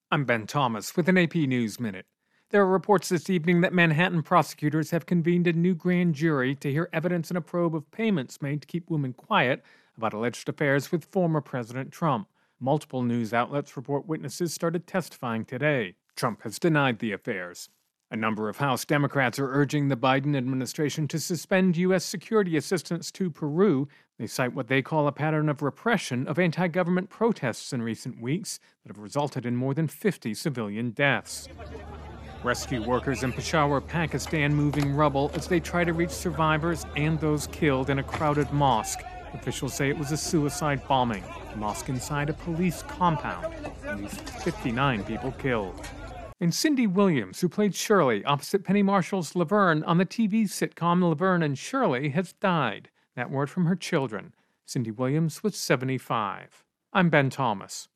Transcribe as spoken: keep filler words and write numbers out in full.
I'm Ben Thomas with an A P News Minute. There are reports this evening that Manhattan prosecutors have convened a new grand jury to hear evidence in a probe of payments made to keep women quiet about alleged affairs with former President Trump. Multiple news outlets report witnesses started testifying today. Trump has denied the affairs. A number of House Democrats are urging the Biden administration to suspend U S security assistance to Peru. They cite what they call a pattern of repression of anti government protests in recent weeks that have resulted in more than fifty civilian deaths. Rescue workers in Peshawar, Pakistan, moving rubble as they try to reach survivors and those killed in a crowded mosque. Officials say it was a suicide bombing, a mosque inside a police compound, and least fifty-nine people killed. And Cindy Williams, who played Shirley opposite Penny Marshall's Laverne on the T V sitcom Laverne and Shirley, has died. That word from her children. Cindy Williams was seventy-five. I'm Ben Thomas.